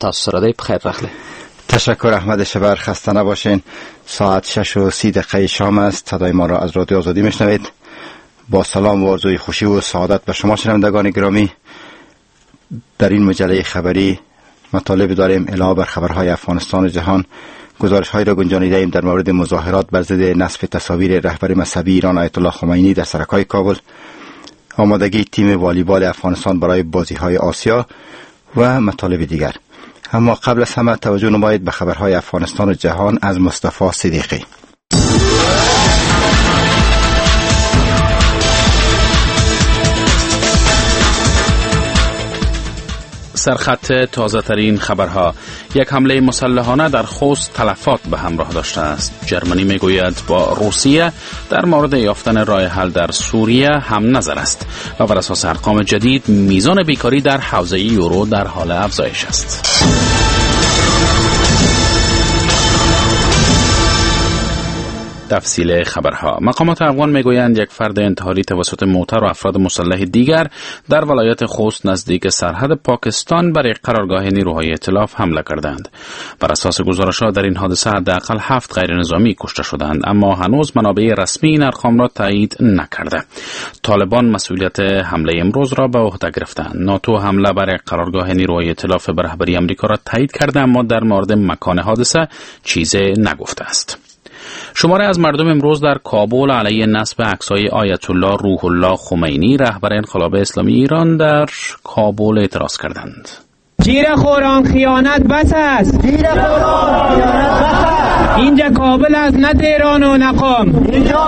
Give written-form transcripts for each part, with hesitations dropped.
تاسو سره دی. بخیر راغلی. تشکر احمد شبر، خسته نباشین. ساعت 6:30 شام است. صدای ما را از رادیو آزادی میشنوید. با سلام و آرزوی خوشی و سعادت به شما شنوندگان گرامی. در این مجله خبری مطالب داریم علاوه بر خبرهای افغانستان و جهان، گزارش‌هایی را گنجانیده ایم در مورد مظاهرات بر ضد نصب تصاویر رهبر مذهبی ایران آیت الله خمینی در سرک‌های کابل، آمادگی تیم والیبال افغانستان برای بازی‌های آسیا و مطالب دیگر. اما قبل از همه توجه نمایید به خبرهای افغانستان و جهان از مصطفی صدیقی. سرخط تازه ترین خبرها: یک حمله مسلحانه در خوست تلفات به همراه داشته است. جرمنی میگوید با روسیه در مورد یافتن راه حل در سوریه هم نظر است و بر اساس ارقام جدید میزان بیکاری در حوزه یورو در حال افزایش است. تفصیل خبرها: مقامات افغان میگویند یک فرد انتحاری توسط موتر و افراد مسلح دیگر در ولایت خوست نزدیک سرحد پاکستان بر یک قرارگاه نیروهای ائتلاف حمله کردند. بر اساس گزارش‌ها در این حادثه حداقل 7 غیر نظامی کشته شدند، اما هنوز منابع رسمی این ارقام را تایید نکرده. طالبان مسئولیت حمله امروز را به عهده گرفتند. ناتو حمله بر یک قرارگاه نیروهای ائتلاف به رهبری آمریکا را تایید کرده، اما در مورد مکان حادثه چیزی نگفته است. شماره از مردم امروز در کابل علیه نصب عکس‌های آیت الله روح الله خمینی رهبر انقلاب اسلامی ایران در کابل اعتراض کردند. جیر خوران خیانت بس است. اینجا کابل است، نه تهران و نه قم.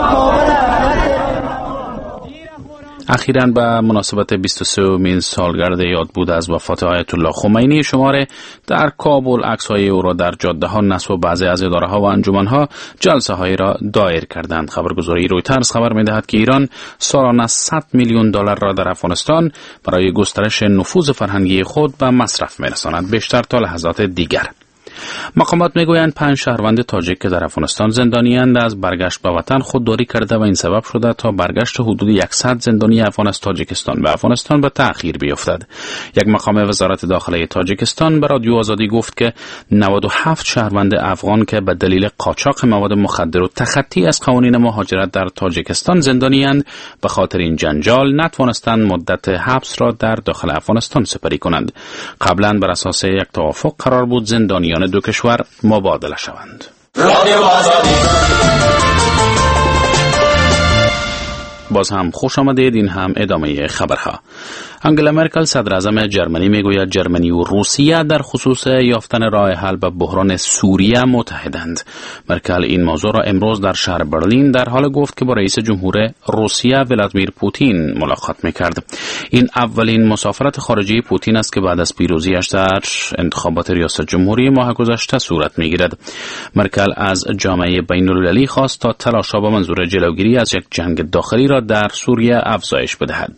اخیراً به مناسبت 23مین سالگرد یاد بود از وفات آیت الله خمینی، شماره در کابل عکس‌های او را در جاده‌ها نصب و بعضی از اداره‌ها و انجمن‌ها جلسه‌هایی را دایر کردند. خبرگزاری رویترز خبر می‌دهد که ایران سالانه $100 میلیون را در افغانستان برای گسترش نفوذ فرهنگی خود به مصرف می‌رساند، بیشتر تا لحظات دیگر. مقامات میگویند 5 شهروند تاجیک که در افغانستان زندانی‌اند از برگشت به وطن خودداری کرده و این سبب شده تا برگشت حدود 100 زندانی افغان از تاجیکستان به افغانستان به تأخیر بیفتد. یک مقام وزارت داخله تاجیکستان به رادیو آزادی گفت که 97 شهروند افغان که به دلیل قاچاق مواد مخدر و تخطی از قوانین مهاجرت در تاجیکستان زندانی‌اند، به خاطر این جنجال نتوانستند مدت حبس را در داخل افغانستان سپری کنند. قبلا بر اساس یک توافق قرار بود زندانیان دو کشور مبادله شوند. باز هم خوش آمدید. این هم ادامه خبرها. انگلا مرکل صدر اعظم جرمنی میگوید جرمنی و روسیه در خصوص یافتن راه حل به بحران سوریه متحدند. مرکل این موضوع را امروز در شهر برلین در حال گفت که با رئیس جمهور روسیه ولادیمیر پوتین ملاقات میکرد. این اولین مسافرت خارجی پوتین است که بعد از پیروزیش در انتخابات ریاست جمهوری ماه گذشته صورت میگیرد. مرکل از جامعه بین‌المللی خواست تا تلاش‌ها به منظور جلوگیری از یک جنگ داخلی را در سوریه افزایش بدهد.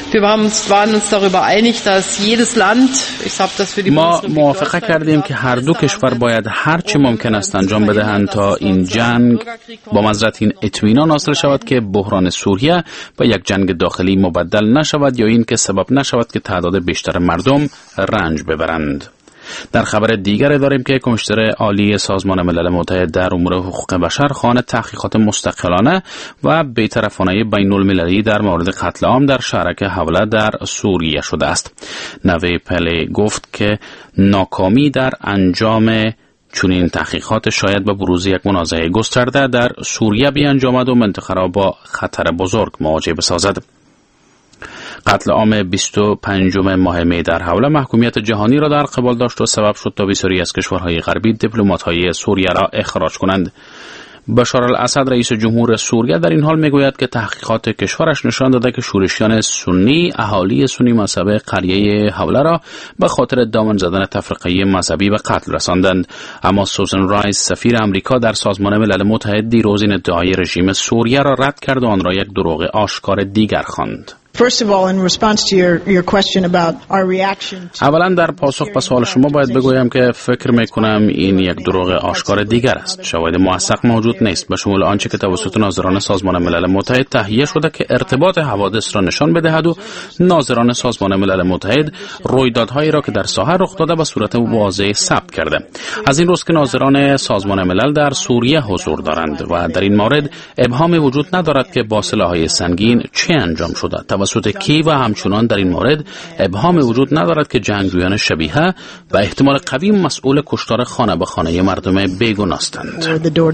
ما موافقه کردیم که هر دو کشور باید هر چه ممکن است انجام بدهند تا این جنگ با مضرت این اطمینان حاصل شود که بحران سوریه به یک جنگ داخلی مبدل نشود یا این که سبب نشود که تعداد بیشتر مردم رنج ببرند. در خبر دیگر داریم که کمیشنر عالی سازمان ملل متحد در امور حقوق بشر خواهان تحقیقات مستقلانه و بی‌طرفانه بین‌المللی در مورد قتل عام در شهرک حوله در سوریه شده است. نوی پلی گفت که ناکامی در انجام چنین تحقیقات شاید به بروز یک منازعه گسترده در سوریه بیانجامد و منطقه را با خطر بزرگ مواجه بسازد. قتل عام 25 ماه می در حوله محکومیت جهانی را در قبال داشت و سبب شد تا بسیاری از کشورهای غربی دیپلمات‌های سوریه را اخراج کنند. بشار الاسد رئیس جمهور سوریه در این حال میگوید که تحقیقات کشورش نشان داده که شورشیان سنی اهالی سنی مذهب قریه حوله را به خاطر دامن زدن تفرقه مذهبی به قتل رساندند. اما سوزن رایس سفیر امریکا در سازمان ملل متحد دیروز این ادعای رژیم سوریه را رد کرد و آن را یک دروغ آشکار دیگر خواند. اولا در پاسخ به سوال شما باید بگویم که فکر میکنم این یک دروغ آشکار دیگر است. شواهد موثق موجود نیست به شمول آنچه که توسط ناظران سازمان ملل متحد تهیه شده که ارتباط حوادث را نشان بدهد و ناظران سازمان ملل متحد رویدادهایی را که در ساحه رخ داده به صورت واضح ثبت کرده. از این روز که ناظران سازمان ملل در سوریه حضور دارند و در این مورد ابهام وجود ندارد که با سلاح‌های سنگین چه انجام شده توسط کی و همچنان در این مورد ابهام وجود ندارد که جنگجویان شبیه و احتمال قوی مسئول کشتار خانه به خانه مردم بیگناه‌اند.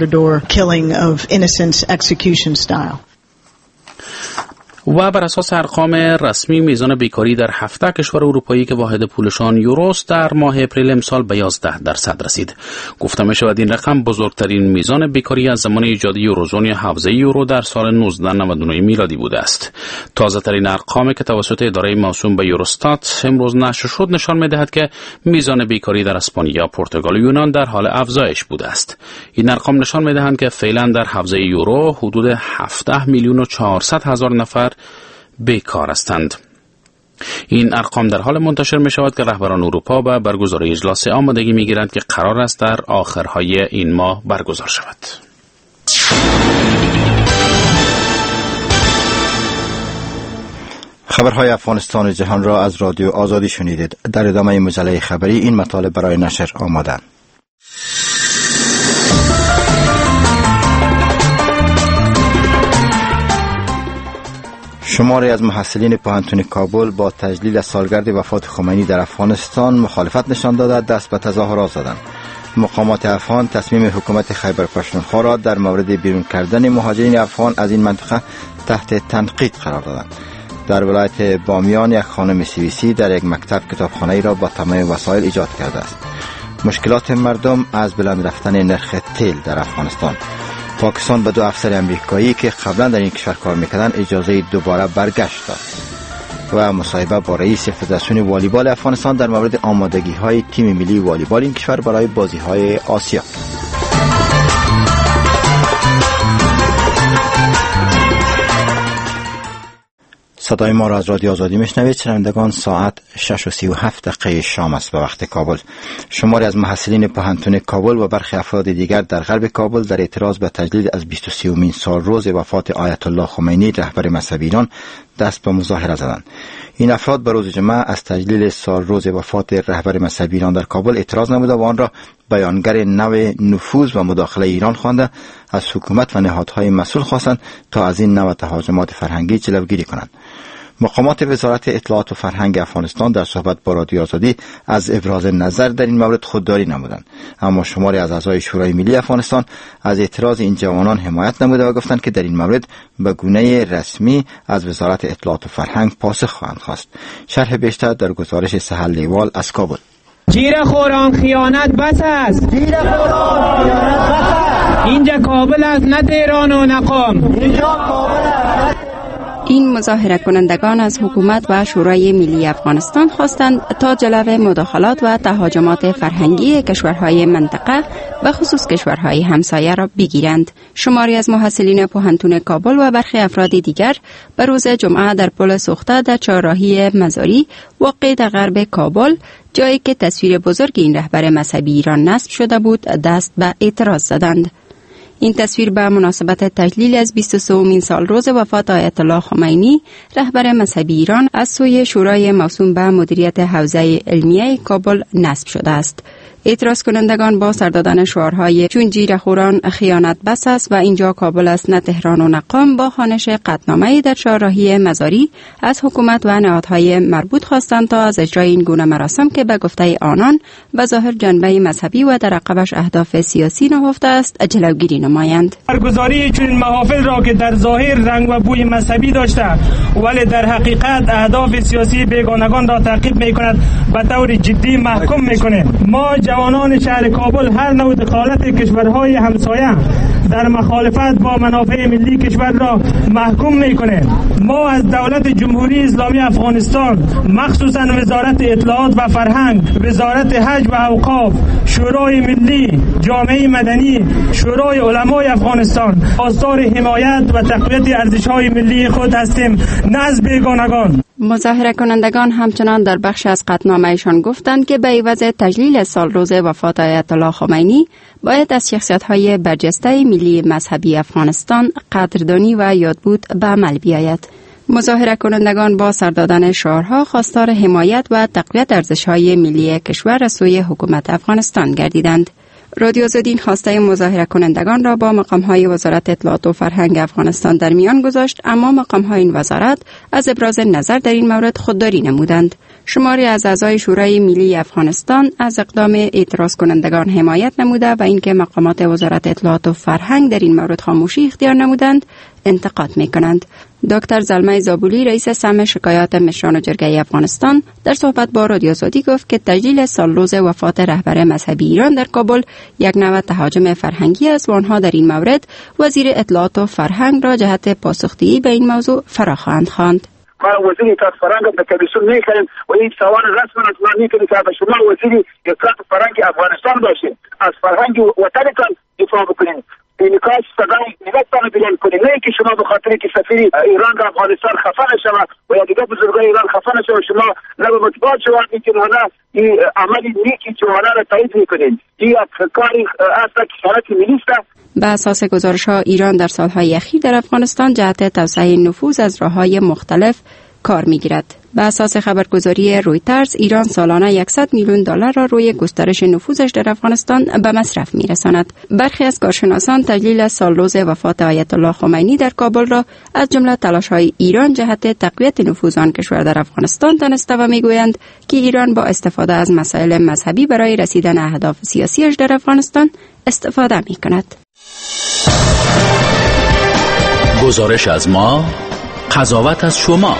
و بر اساس ارقام رسمی میزان بیکاری در 17 کشور اروپایی که واحد پولشان یوروست در ماه اپریل امسال به 11% رسید. گفته می شود این رقم بزرگترین میزان بیکاری از زمان ایجاد یوروزون یا حوزه یورو در سال 1999 میلادی بوده است. تازه ترین ارقامی که توسط اداره موسوم به یوروستات امروز نشر شد نشان می دهد که میزان بیکاری در اسپانیا، پرتغال و یونان در حال افزایش بوده است. این ارقام نشان می دهند که فعلا در حوزه یورو حدود 17,400,000 نفر بیکار هستند. این ارقام در حال منتشر می شود که رهبران اروپا به برگزاری اجلاس آمادگی می گیرند که قرار است در آخرهای این ماه برگزار شود. خبرهای افغانستان و جهان را از رادیو آزادی شنیدید. در ادامه مجله خبری این مطالب برای نشر آمادند. شماری از محصلین پوهنتون کابل با تجلیل سالگرد وفات خمینی در افغانستان مخالفت نشان داده دست به تظاهرات زدند. مقامات افغان تصمیم حکومت خیبر پختونخوا را در مورد بیرون کردن مهاجرین افغان از این منطقه تحت تنقید قرار دادند. در ولایت بامیان یک خانم سوئیسی در یک مکتب کتابخانه‌ای را با تمام وسایل ایجاد کرده است. مشکلات مردم از بلند رفتن نرخ تیل در افغانستان. پاکستان به 2 افسر امریکایی که قبلا در این کشور کار میکردند اجازه دوباره برگشت داد. و مصاحبه با رئیس فدراسیون والیبال افغانستان در مورد آمادگی‌های تیم ملی والیبال این کشور برای بازی‌های آسیا. صدای ما را از رادیو آزادی میشنوید. شنوندگان، ساعت 6:37 شام است به وقت کابل. شماری از محصلین پوهنتون کابل و برخی افراد دیگر در غرب کابل در اعتراض به تجلیل از 23مین سالروز وفات آیت الله خمینی رهبر مذهبی ایران دست به مظاهره زدند. این افراد به روز جمعه از تجلیل سالروز وفات رهبر مذهبی ایران در کابل اعتراض نموده و آن را بیانگر نوع نفوذ و مداخله ایران خوانده از حکومت و نهادهای مسئول خواستند تا از این نوع تهاجمات فرهنگی جلوگیری کنند. مقامات وزارت اطلاعات و فرهنگ افغانستان در صحبت با رادیو آزادی از ابراز نظر در این مورد خودداری نمودند، اما شماری از اعضای شورای ملی افغانستان از اعتراض این جوانان حمایت نموده و گفتند که در این مورد به گونه رسمی از وزارت اطلاعات و فرهنگ پاسخ خواهند خواست. شرح بیشتر در گزارش سهل لیوال از کابل. جیر خوران خیانت بس است. اینجا کابل است، نه تهران و نه قم. این مظاهره کنندگان از حکومت و شورای ملی افغانستان خواستند تا جلوی مداخلات و تهاجمات فرهنگی کشورهای منطقه و خصوص کشورهای همسایه را بگیرند. شماری از محصلین پوهنتون کابل و برخی افراد دیگر به روز جمعه در پل سوخته در چهارراهی مزاری واقع در غرب کابل، جایی که تصویر بزرگ این رهبر مذهبی ایران نصب شده بود، دست به اعتراض زدند. این تصویر به مناسبت تجلیل از 23مین سالروز وفات آیت الله خمینی رهبر مذهبی ایران از سوی شورای موسوم به مدیریت حوزه علمیه کابل نصب شده است. اعتراض کنندگان با سر دادن شعارهای چون جیر خوران خیانت بس است و اینجا کابل است، نه تهران و نه قم با خوانش قطعنامه‌ای در چهارراهی مزاری از حکومت و نهادهای مربوط خواستند تا از اجرای این گونه مراسم که به گفته آنان به ظاهر جنبه مذهبی و در عقبش اهداف سیاسی نهفته است جلوگیری نمایند. برگزاری چنین محافل را که در ظاهر رنگ و بوی مذهبی داشته ولی در حقیقت اهداف سیاسی بیگانگان را تعقیب می‌کند به طور جدی محکوم می‌کنیم. ما جوانان شهر کابل هر نوع دخالت کشورهای همسایه در مخالفت با منافع ملی کشور را محکوم می‌کنیم. ما از دولت جمهوری اسلامی افغانستان، مخصوصا وزارت اطلاعات و فرهنگ، وزارت حج و اوقاف، شورای ملی، جامعه مدنی، شورای علمای افغانستان خواستار حمایت و تقویت ارزش‌های ملی خود هستیم، نه از بیگانگان. مظاهره کنندگان همچنان در بخش از قطعنامه‌شان گفتند که به عوض تجلیل سالروز وفات آیت الله خمینی باید از شخصیت‌های برجسته ملی مذهبی افغانستان قدردانی و یادبود به عمل بیاید. مظاهره کنندگان با سر دادن شعارها خواستار حمایت و تقویت ارزش‌های ملی کشور از سوی حکومت افغانستان گردیدند. رادیو آزادی خواسته مظاهره کنندگان را با مقام‌های وزارت اطلاعات و فرهنگ افغانستان در میان گذاشت، اما مقام‌های این وزارت از ابراز نظر در این مورد خودداری نمودند. شماری از اعضای شورای ملی افغانستان از اقدام اعتراض کنندگان حمایت نموده و اینکه مقامات وزارت اطلاعات و فرهنگ در این مورد خاموشی اختیار نمودند انتقاد می‌کنند. دکتر زلمه زابولی رئیس سم شکایات مشران و جرگه افغانستان در صحبت با رادیو آزادی گفت که تجلیل سالروز وفات رهبر مذهبی ایران در کابل یک نوع تهاجم فرهنگی است و آنها در این مورد وزیر اطلاعات و فرهنگ را جهت پاسخگویی به این موضوع فراخواهند خواند. ما وزیر اطلاعات فرهنگ به تلویزیون می‌کنیم و این سوال رسما از من می‌کنید که به شما وزیر اطلاعات فرهنگ افغانستان باشید، از فرهنگ وطنتان دفاع بکنید. اینکاش صدای ملتتان بیان کنید، نه که شما به خاطر که سفیر ایران در افغانستان خفه نشه و یا دیگه بزرگای ایران خفه نشه و شما لب مطبوعات شما که نه این عمل نیکی که آنها را تایید میکنید. این کاری اصلا کشورت ملی است. به اساس گزارش‌ها ایران در سالهای اخیر در افغانستان جهت توسعه نفوذ از راه‌های مختلف کار می‌گیرد. به اساس خبرگزاری رویترز ایران سالانه $100 میلیون را روی گسترش نفوذش در افغانستان به مصرف می‌رساند. برخی از کارشناسان تجلیل سالروز وفات آیت الله خمینی در کابل را از جمله تلاش‌های ایران جهت تقویت نفوذ آن کشور در افغانستان دانسته و می‌گویند که ایران با استفاده از مسائل مذهبی برای رسیدن اهداف سیاسیش در افغانستان استفاده می‌کند. گزارش از ما، قضاوت از شما.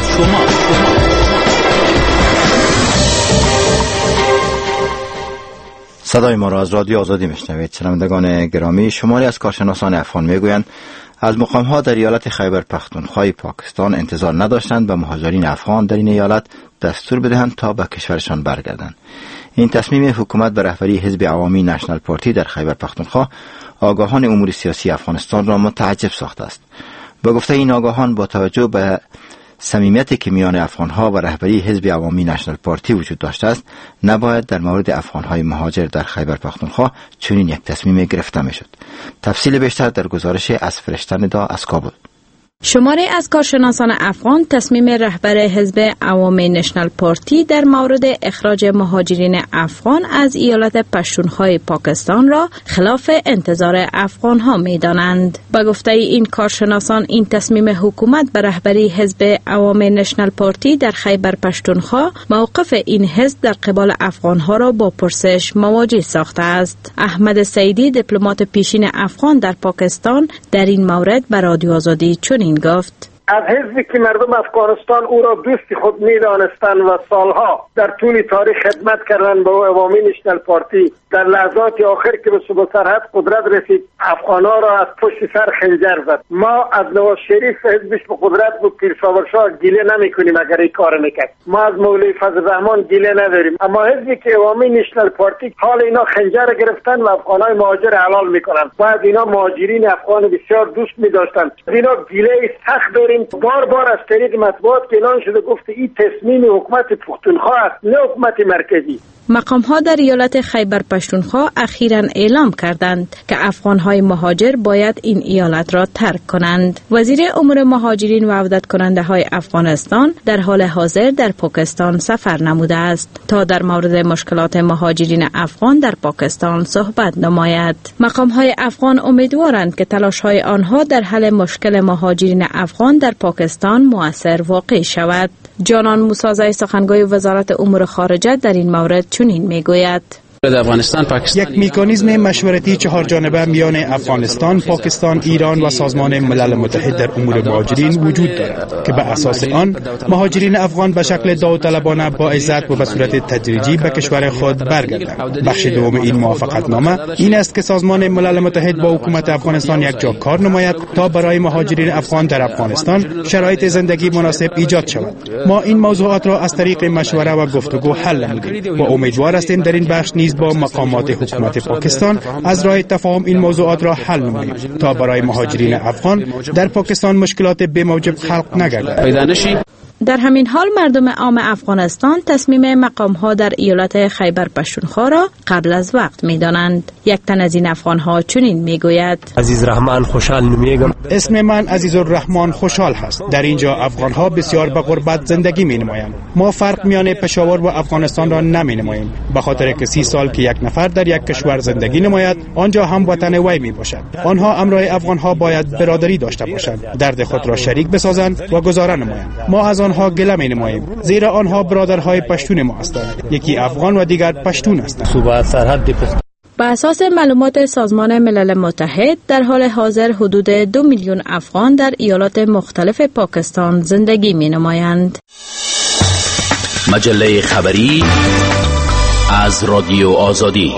صدای ما را از رادیو آزادی میشنوید. شنوندگان گرامی، شماری از کارشناسان افغان میگویند از مقام‌ها در ایالت خیبر پختونخوا پاکستان انتظار نداشتند به مهاجرین افغان در این ایالت دستور بدهند تا به کشورشان برگردند. این تصمیم حکومت به رهبری حزب عوامی نشنال پارتی در خیبر پختونخوا آگاهان امور سیاسی افغانستان را متعجب ساخته است. با گفته این آگاهان، با توجه به صمیمیتی که میان افغانها و رهبری حزب عوامی نشنال پارتی وجود داشته است، نباید در مورد افغانهای مهاجر در خیبر پختونخوا چنین یک تصمیم گرفته میشد. تفصیل بیشتر در گزارش از فرشته ندا از کابل. شماری از کارشناسان افغان تصمیم رهبر حزب عوامی نشنال پارتی در مورد اخراج مهاجرین افغان از ایالت پشتونخوا پاکستان را خلاف انتظار افغانها می‌دانند. با گفته این کارشناسان، این تصمیم حکومت به رهبری حزب عوامی نشنال پارتی در خیبر پشتونخوا موقف این حزب در قبال افغانها را با پرسش مواجه ساخته است. احمد سیدی، دیپلمات پیشین افغان در پاکستان، در این مورد به رادیو آزادی چنین گفت: از حزبی که مردم افغانستان او را دوست خود می‌دانستند و سالها در طول تاریخ خدمت کردند به عوامی نشنال پارتی، در لحظات آخر که به صوبه سرحد قدرت رسید افغان‌ها را از پشت سر خنجر زد. ما از نواز شریف حزبش به قدرت بود پیرساورشاه گیله نمی‌کنیم اگر این کار میکرد. ما از مولوی فضل الرحمن گیله نداریم، اما حزبی که عوامی نشنال پارتی حال اینا خنجر گرفتن و افغان‌های مهاجر حلال میکنن. بعد اینا مهاجرین افغان بسیار دوست می‌داشتند. اینا گیله سخت داریم. بار از طریق مطبوعات اعلان شده گفته این تصمیم حکومت پختونخوا است، نه حکومت مرکزی. مقام‌ها در ایالت خیبر پشتونخوا اخیراً اعلام کردند که افغان‌های مهاجر باید این ایالت را ترک کنند. وزیر امور مهاجرین و عودت کننده های افغانستان در حال حاضر در پاکستان سفر نموده است تا در مورد مشکلات مهاجرین افغان در پاکستان صحبت نماید. مقام‌های افغان امیدوارند که تلاش‌های آنها در حل مشکل مهاجرین افغان در پاکستان مؤثر واقع شود. جانان موسازی، سخنگوی وزارت امور خارجه، در این مورد چنین میگوید: یک مکانیزم مشورتی 4 جانبه میان افغانستان، پاکستان، ایران و سازمان ملل متحد در امور مهاجرین وجود دارد که به اساس آن مهاجرین افغان به شکل داوطلبانه با عزت و به صورت تدریجی به کشور خود برگردند. بخش دوم این موافقتنامه این است که سازمان ملل متحد با حکومت افغانستان یک جا کار نماید تا برای مهاجرین افغان در افغانستان شرایط زندگی مناسب ایجاد شود. ما این موضوعات را از طریق مشوره و گفتگو حل نمودیم و امیدوار هستیم در این بخش نیز با مقامات حکومت پاکستان از راه تفاهم این موضوعات را حل نماییم تا برای مهاجرین افغان در پاکستان مشکلات بی‌موجب خلق نگردد. در همین حال مردم عام افغانستان تصمیم مقام‌ها در ایالت خیبر پختونخوا را قبل از وقت می‌دانند. یک تن از این افغان‌ها چنین می‌گوید: عزیز رحمان خوشحال میگم. اسم من عزیز الرحمن خوشحال هست. در اینجا افغان‌ها بسیار به غربت زندگی می‌نمایند. ما فرق میان پشاور و افغانستان را نمی‌نماییم، به خاطر که 30 سال که یک نفر در یک کشور زندگی نماید آنجا هم وطن وی میباشد. آنها همراه افغان‌ها باید برادری داشته باشند، درد خود را شریک بسازند و گزاره نمایند. ما از آنها گله می‌نماییم زیرا آنها برادرهای پشتون ما هستند، یکی افغان و دیگر پشتون هستند. صوبه سرحد بر اساس معلومات سازمان ملل متحد در حال حاضر حدود 2 میلیون افغان در ایالات مختلف پاکستان زندگی می‌نمایند. مجله خبری از رادیو آزادی.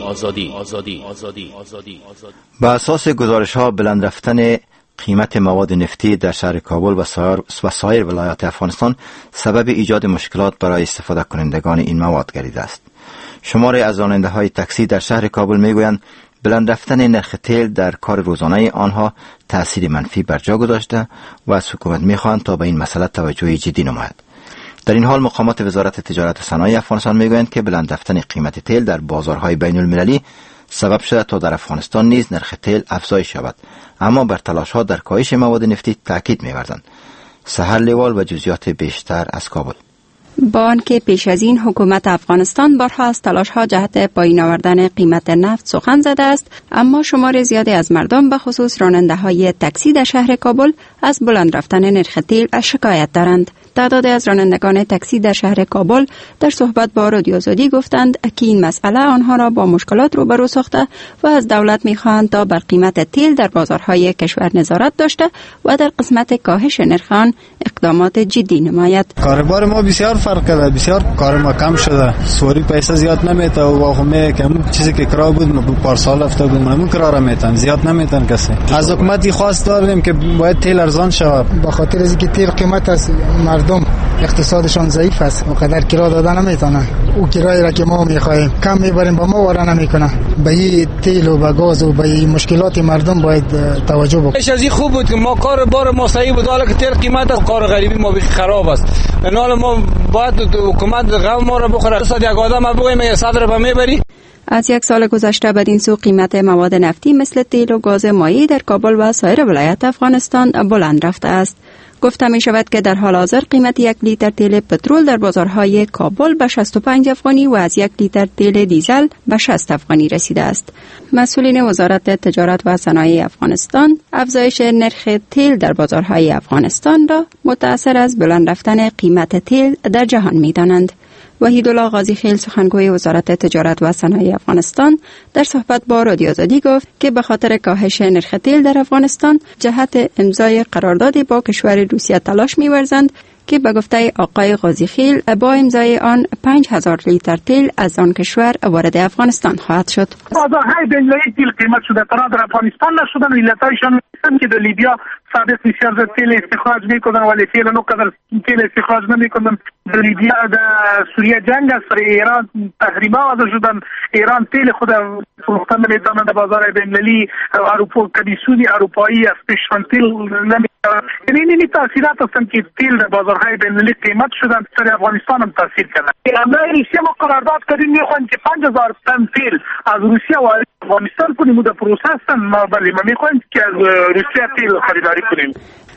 با اساس گزارش‌ها بلند رفتن قیمت مواد نفتی در شهر کابل و سایر ولایات افغانستان سبب ایجاد مشکلات برای استفاده کنندگان این مواد گردیده است. شماری از راننده‌های تاکسی در شهر کابل میگویند بلند رفتن نرخ تیل در کار روزانه آنها تأثیر منفی بر جا گذاشته و از حکومت می‌خواهند تا به این مسئله توجه جدی نماید. در این حال مقامات وزارت تجارت و صنایع افغانستان میگویند که بلند رفتن قیمت تیل در بازارهای بین المللی سبب شده تا در افغانستان نیز نرخ تیل افزایش یابد، اما بر تلاش‌ها در کاهش مواد نفتی تاکید می‌ورزند. سحر لیوال و جزئیات بیشتر از کابل. با آنکه پیش از این حکومت افغانستان بارها از تلاش‌ها جهت پایین آوردن قیمت نفت سخن زده است، اما شمار زیادی از مردم به خصوص راننده‌های تاکسی در شهر کابل از بلند رفتن نرخ تیل شکایت دارند. تعدادی از رانندگان تاکسی در شهر کابل در صحبت با رادیو آزادی گفتند که این مسئله آنها را با مشکلات روبرو ساخته و از دولت می‌خواهند تا بر قیمت تیل در بازارهای کشور نظارت داشته و در قسمت کاهش نرخ آن اقدامات جدی نماید. کاربار ما بسیار فرق کرده، بسیار کار ما کم شده، سواری پیسه زیاد نمیته و واقعا که همون چیزی که کرا بود ما پارسال هفته بود همون کرا را میتن، زیاد نمیتن کسی. از حکومتی خواست داریم که باید تیل ارزان شود، به خاطر از اینکه تیل قیمت است، مردم اقتصادشان ضعیف است، اونقدر کرا دادن نمیتونن. او کرایی را که ما میخوایم کم میبریم با ما وارد نمیکنه. به این تیل و به گاز و به این مشکلات مردم باید توجه بکنیم. پیش از این خوب بود که ما کار بار ما صحیح بود، حالا که تیل قیمت است کار غریبی ما خراب است. حالا ما باید حکومت غم ما را بخوره. صد یک آدم بگویم یه صدر به میبری. از 1 سال گذشته بدین سو قیمت مواد نفتی مثل تیل و گاز مایع در کابل و سایر ولایات افغانستان بلند رفته است. گفته می شود که در حال حاضر قیمت 1 لیتر تیل پترول در بازارهای کابل به 65 افغانی و از 1 لیتر تیل دیزل به 60 افغانی رسیده است. مسئولین وزارت تجارت و صنایع افغانستان افزایش نرخ تیل در بازارهای افغانستان را متأثر از بلند رفتن قیمت تیل در جهان می دانند. وحیدالله قاضی خیل سخنگوی وزارت تجارت و صنایع افغانستان در صحبت با رادیو آزادی گفت که به خاطر کاهش نرخ تیل در افغانستان جهت امضای قراردادی با کشور روسیه تلاش می‌ورزند که به گفته آقای قاضی خیل با امضای آن 5000 لیتر تیل از آن کشور وارد افغانستان خواهد شد. بازارهای بین‌المللی تیل قیمت شده تا در افغانستان نشدن، علتایشان که در لیبیا سابق بسیار زیاد تیل استخراج میکنن ولی فعلا نقدر تیل استخراج نمیکنن. در لیبیا در سوریه جنگ است، در ایران تحریما وضع شدن، ایران تیل خود فروختن نمیتونن در بازار بین‌المللی اروپا کمیسیون اروپایی از پیشران تیل نمیتونن. یعنی این تاثیرات هستند که تیل در بازارهای بین‌المللی قیمت شدن، در افغانستان هم تاثیر کردن. امروز روسیه ما قرارداد کردیم میخوایم که 5000 تن تیل از روسیه وارد افغانستان کنیم و در پروسه هستن. ما میخوایم که از روسیه تیل خریداری کنیم.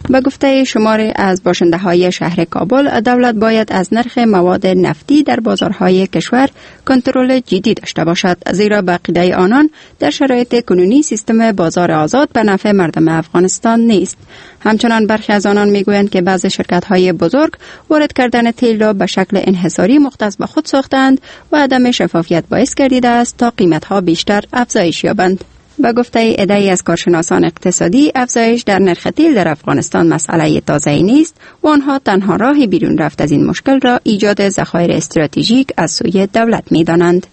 به گفته شماری از باشنده های شهر کابل، دولت باید از نرخ مواد نفتی در بازارهای کشور کنترل جدی داشته باشد، زیرا به عقیده آنان در شرایط کنونی سیستم بازار آزاد به نفع مردم افغانستان نیست. همچنان برخی از آنان میگویند که بعضی شرکت های بزرگ وارد کردن تیل را به شکل انحصاری مختص به خود ساختند و عدم شفافیت باعث گردیده است تا قیمت ها بیشتر افزایش یابند. به گفته عده‌ای از کارشناسان اقتصادی، افزایش در نرخ تیل در افغانستان مسئله تازه‌ای نیست و آنها تنها راه بیرون رفت از این مشکل را ایجاد ذخایر استراتژیک از سوی دولت می‌دانند.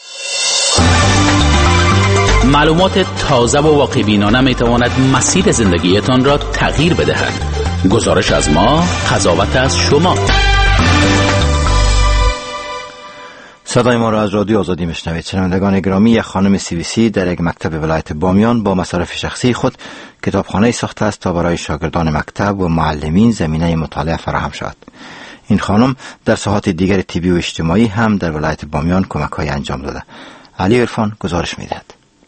معلومات تازه و واقع‌بینانه می‌تواند مسیر زندگیتان را تغییر بدهد. گزارش از ما، قضاوت از شما. صدای ما را از رادیو آزادی میشنوید. شنوندگان گرامی، یک خانم CVC در یک مکتب ولایت بامیان با مصارف شخصی خود کتابخانه ساخته است تا برای شاگردان مکتب و معلمین زمینه مطالعه فراهم شود. این خانم در ساحات دیگر طبی و اجتماعی هم در ولایت بامیان کمک‌های انجام داده. علی عرفان گزارش می‌دهد.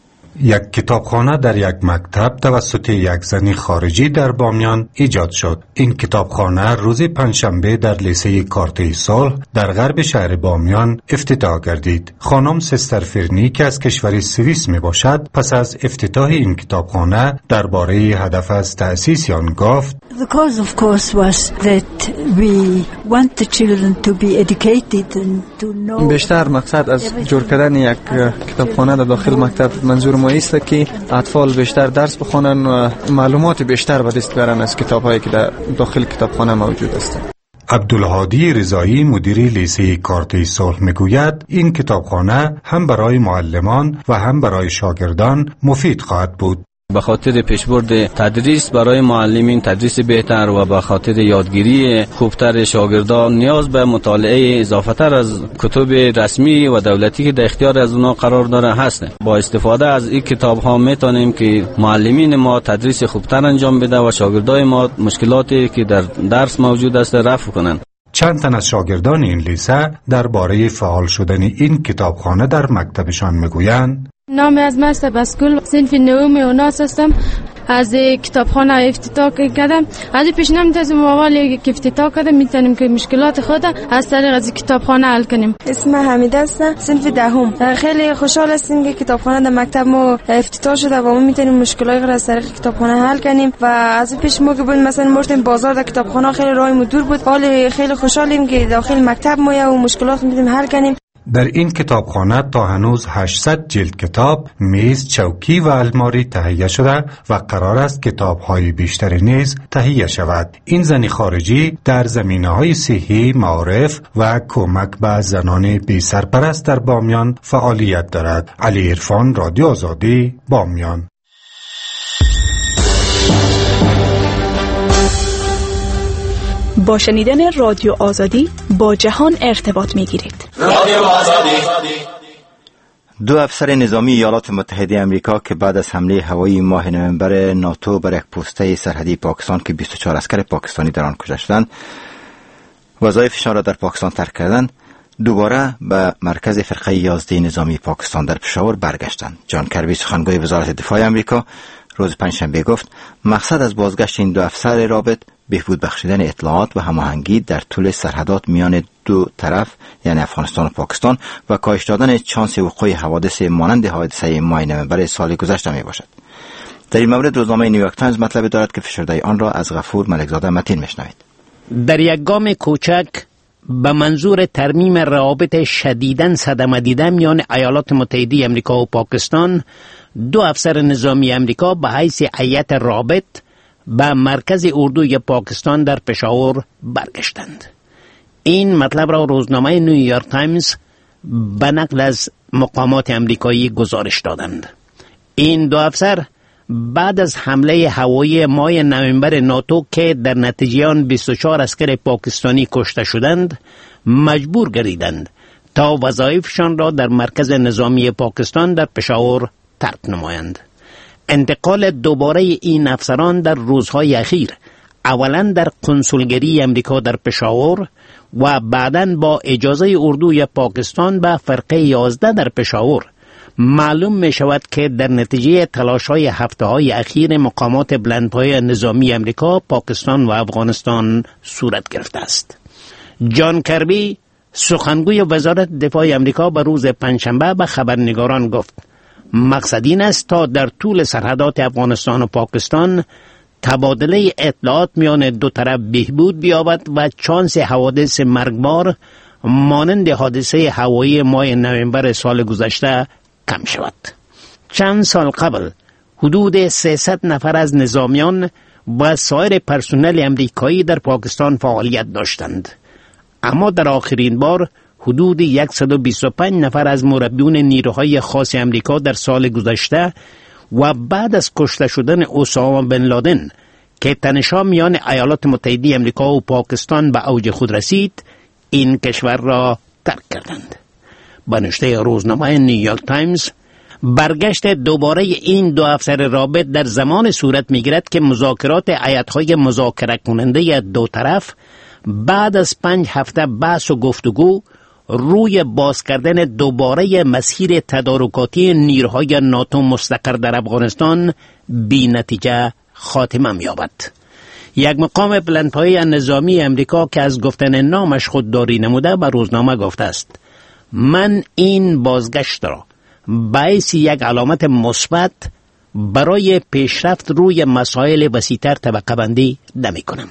یک کتابخانه در یک مکتب توسط یک زن خارجی در بامیان ایجاد شد. این کتابخانه روز پنجشنبه در لیسه کارته صلح در غرب شهر بامیان افتتاح گردید. خانم سستر فرنی که از کشور سوئیس می باشد پس از افتتاح این کتابخانه درباره هدف از تأسیس آن گفت: The cause of course was that we want the children to be educated and to know. بیشتر مقصد از جور کردن یک کتابخانه در داخل مکتب منظور ما است که اطفال بیشتر درس بخوانند و معلومات بیشتر به دست بیارن از کتاب‌هایی که در داخل کتابخانه موجود است. عبدالهادی رضایی مدیر لیسه کارته صلح میگوید این کتابخانه هم برای معلمان و هم برای شاگردان مفید خواهد بود. به خاطر پیشبرد تدریس برای معلمین تدریس بهتر و به خاطر یادگیری خوبتر شاگردان نیاز به مطالعه اضافه تر از کتب رسمی و دولتی که در اختیار از اونا قرار داره هست. با استفاده از این کتاب ها میتونیم که معلمین ما تدریس خوبتر انجام بده و شاگردای ما مشکلاتی که در درس موجود است رفع کنند. چند تن از شاگردان این لیسه درباره فعال شدن این کتابخانه در مکتبشان میگویند: نام از من سباسکول صنف نهم اوناس هستم. از کتابخانه افتتاح کردم. از پیشنهاد می‌تونیم اول که افتتاح کردم میتونیم که مشکلات خود از طریق از کتابخانه حل کنیم. اسم حمیده است، صنف دهم. خیلی خوشحال هستیم که کتابخانه در مکتب ما افتتاح شده و ما میتونیم مشکلات را از طریق کتابخانه حل کنیم و از پیش ما که بود مثلا مرتیم بازار در کتابخانه خیلی راهمون دور بود. حالا خیلی خوشحالیم که داخل مکتب ما و مشکلات میتونیم حل کنیم. در این کتابخانه تا هنوز 800 جلد کتاب، میز، چوکی و الماری تهیه شده و قرار است کتاب‌های بیشتری نیز تهیه شود. این زن خارجی در زمینه‌های صحی، معارف و کمک به زنان بی سرپرست در بامیان فعالیت دارد. علی عرفان، رادیو آزادی، بامیان. با شنیدن رادیو آزادی با جهان ارتباط می‌گیرید. رادیو آزادی. دو افسر نظامی ایالات متحده آمریکا که بعد از حمله هوایی ماه نوامبر ناتو بر یک پوسته سرحدی پاکستان که 24 عسکر پاکستانی در آن کشته شدند وظایفشان را در پاکستان ترک کردند، دوباره به مرکز فرقه 11 نظامی پاکستان در پشاور برگشتند. جان کربی سخنگوی وزارت دفاع آمریکا روز پنجشنبه گفت مقصد از بازگشت این دو افسر رابط بهبود بخشیدن اطلاعات و هماهنگی در طول سرحدات میان دو طرف یعنی افغانستان و پاکستان و کاهش دادن چانس وقوع حوادث مانند حادثه ماه نوامبر سال گذشته می باشد. در این مورد روزنامه نیویورک تایمز مطلب دارد که فشرده آن را از غفور ملکزاده متین میشنوید. در یک گام کوچک به منظور ترمیم روابط شدیداً صدمه دیده میان ایالات متحده آمریکا و پاکستان، دو افسر نظامی آمریکا به حیث هیئت رابط به مرکز اردوی پاکستان در پشاور برگشتند. این مطلب را روزنامه نیویورک تایمز به نقل از مقامات آمریکایی گزارش دادند. این دو افسر بعد از حمله هوایی ماه نوامبر ناتو که در نتیجه آن 24 عسکر پاکستانی کشته شدند مجبور گردیدند تا وظایفشان را در مرکز نظامی پاکستان در پشاور ترک نمایند. انتقال دوباره این افسران در روزهای اخیر اولا در کنسولگری امریکا در پشاور و بعداً با اجازه اردوی پاکستان به فرقه 11 در پشاور معلوم می شود که در نتیجه تلاش‌های هفته‌های اخیر مقامات بلندپایه نظامی امریکا، پاکستان و افغانستان صورت گرفته است. جان کربی، سخنگوی وزارت دفاع امریکا، به روز پنجشنبه به خبرنگاران گفت مقصد این است تا در طول سرحدات افغانستان و پاکستان تبادله اطلاعات میان دو طرف بهبود بیابد و چانس حوادث مرگبار مانند حادثه هوایی ماه نوامبر سال گذشته کم شود. چند سال قبل حدود 300 نفر از نظامیان و سایر پرسنل امریکایی در پاکستان فعالیت داشتند، اما در آخرین بار حدود 125 نفر از مربیون نیروهای خاص امریکا در سال گذشته و بعد از کشته شدن اسامه بن لادن که تنش‌ها میان ایالات متحده امریکا و پاکستان به اوج خود رسید، این کشور را ترک کردند. به نشریه روزنامه نیویورک تایمز، برگشت دوباره این دو افسر رابط در زمان صورت می‌گیرد که مذاکرات هیئت‌های مذاکره کننده دو طرف بعد از 5 هفته بحث و گفتگو روی باز کردن دوباره مسیر تدارکاتی نیروهای ناتو مستقر در افغانستان بی نتیجه خاتمه می‌یابد. یک مقام بلندپایه نظامی امریکا که از گفتن نامش خودداری نموده به روزنامه گفته است من این بازگشت را باعث یک علامت مثبت برای پیشرفت روی مسائل وسیع‌تر طبقه بندی نمی‌کنم.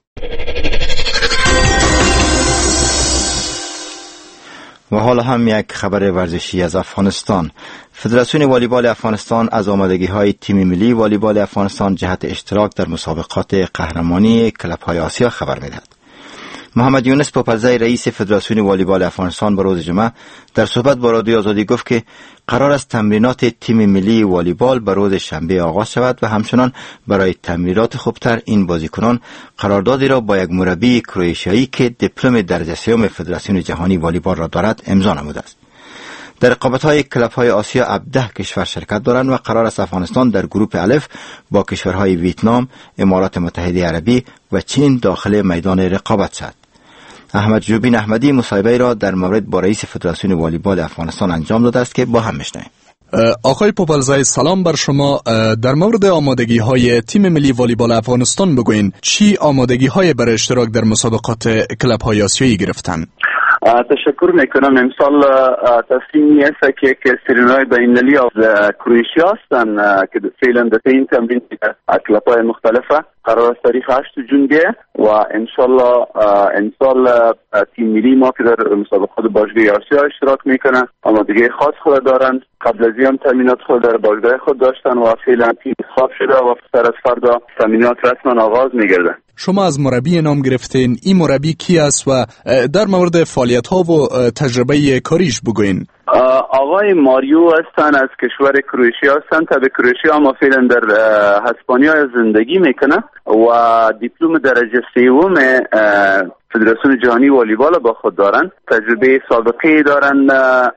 و حالا هم یک خبر ورزشی از افغانستان. فدراسیون والیبال افغانستان از آمادگی‌های تیم ملی والیبال افغانستان جهت اشتراک در مسابقات قهرمانی کلب‌های آسیا خبر می‌دهد. محمد یونس پوپلزی رئیس فدراسیون والیبال افغانستان به روز جمعه در صحبت با رادیو آزادی گفت که قرار است تمرینات تیم ملی والیبال به روز شنبه آغاز شود و همچنان برای تمرینات خوبتر این بازیکنان قراردادی را با یک مربی کرواتیایی که دیپلم درجه سوم فدراسیون جهانی والیبال را دارد امضا نموده است. در رقابت‌های کلب‌های آسیا 17 کشور شرکت دارند و قرار است افغانستان در گروه الف با کشورهای ویتنام، امارات متحده عربی و چین داخل میدان رقابت شود. احمد جوبین احمدی مصاحبه را در مورد با رئیس فدراسیون والیبال افغانستان انجام داده است که با هم میشنویم. آقای پوپلزی، سلام بر شما. در مورد آمادگی های تیم ملی والیبال افغانستان بگوین چی آمادگی های برای اشتراک در مسابقات کلب های آسیایی گرفتن؟ تشکر میکنم. امسال تصمیمی است که سرینای بین‌المللی از کرواتیا هستند که فعلا در این تمرین کلب‌های مختلفه قرار است تاریخ 8 ژوئیه و انشالله امسال تیم ملی ما که در مسابقات باشگاه آسیا اشتراک میکنه آمادگی خاص خود دارند. قبل از این تمرینات خود در باشگاه خود داشتن و فعلا تیم خواب شده و سر از فردا تمرینات رسما آغاز میگرده. شما از مربی نام گرفتین، این مربی کی است و در مورد فعالیت ها و تجربه کاریش بگوین؟ آقای ماریو هستن، از کشور کرواتیا هستن. تا به کرواتیا ما فعلا در اسپانیا زندگی میکنه و دیپلم درجه سوم فدراسیون جهانی والیبال با خود دارن. تجربه سابقه دارن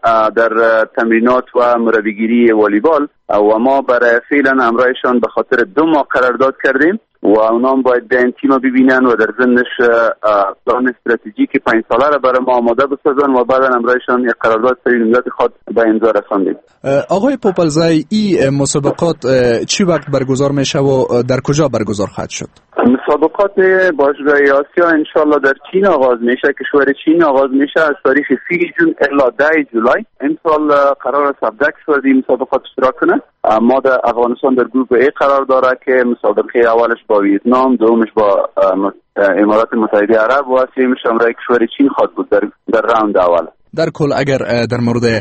در تمرینات و مربیگیری والیبال و ما برای فعلا همراهشان به خاطر 2 ماه قرارداد کردیم و اونا هم باید این تیم ببینن و در ضمنش پلان استراتژیک 5 ساله را برای ما آماده بسازن و بعدا همراهشان یک قرارداد سریع خود به امضا رساندیم. آقای پوپلزی، این مسابقات چی وقت برگزار میشه و در کجا برگزار خواهد شد؟ مسابقات باشگاه آسیا انشالله در چین آغاز میشه، کشور چین آغاز میشه از تاریخ 3 ژوئیه الی 10 جولای. امسال قرار است 17 کشور این مسابقات اشتراک کنه. ما در افغانستان در گروه A قرار داره که مسابقه اولش با ویتنام، دومش با امارات متحده عرب و سومش هم کشور چین خواهد بود در راوند اول. در کل اگر در مورد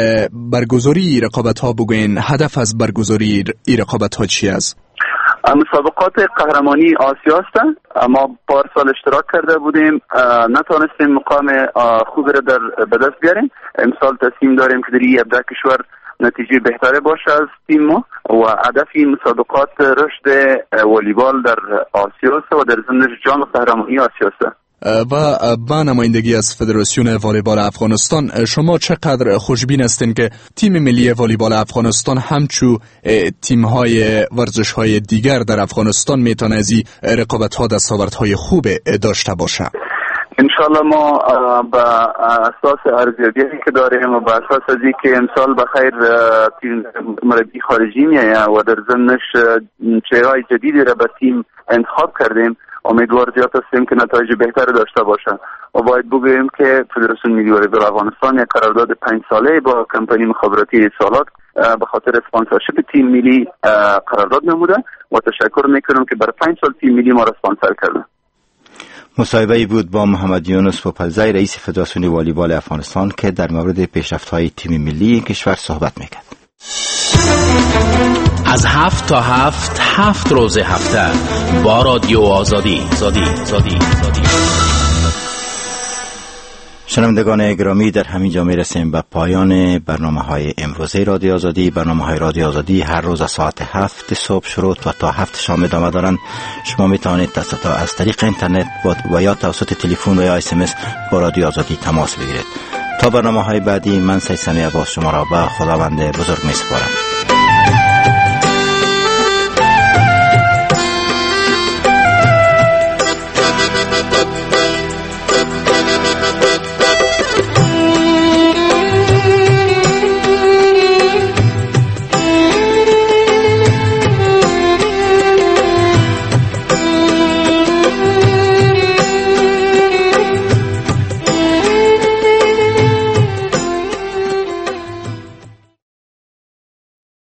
برگزاری رقابت ها بگوین، هدف از برگزاری این رقابت ها چی است؟ مسابقات قهرمانی آسیا هستند. ما پارسال اشتراک کرده بودیم، نتونستیم مقام خوب را به دست بیاریم. امسال تصمیم داریم که در این 17 کشور نتیجه بهتره باشه از تیم ما و هدف این مسابقات رشد والیبال در آسیا است و در ضمنش جام قهرمانی آسیا است. و با نمایندگی از فدراسیون والیبال افغانستان، شما چقدر خوشبین هستین که تیم ملی والیبال افغانستان همچو تیم‌های ورزش‌های دیگر در افغانستان میتونه از این رقابت‌ها دستاوردهای خوب داشته باشه؟ انشالله ما به اساس ارزیابی که داریم و به اساس از که امسال بخیر تیم مربی خارجی میآید و در ضمنش چهره‌های جدیدی را به تیم انتخاب کردیم، امیدوار زیاد هستیم که نتایج بهتری داشته باشه. و باید بگوییم که فدراسیون ملی والیبال افغانستان یک قرارداد 5 ساله با کمپانی مخابراتی اتصالات به خاطر اسپانسرشیپ تیم ملی قرارداد نموده و تشکر میکنم که برای 5 سال تیم ملی ما را اسپانسر کرده. مصاحبه‌ای بود با محمد یونس پوپلزی رئیس فدراسیون والیبال افغانستان که در مورد پیشرفت‌های تیم ملی کشور صحبت می‌کرد. از 7 تا 7 روز هفته با رادیو آزادی. شنوندگان گرامی، در همین جا میرسیم به پایان برنامه‌های امروزه رادیو آزادی. برنامه‌های رادیو آزادی هر روز از ساعت 7 صبح شروع و تا 7 شام ادامه دارند. شما میتوانید از طریق اینترنت و یا توسط تلفن و یا SMS با رادیو آزادی تماس بگیرید. تا برنامه‌های بعدی، من سید سمیع عباس شما را به خداوند بزرگ می‌سپارم.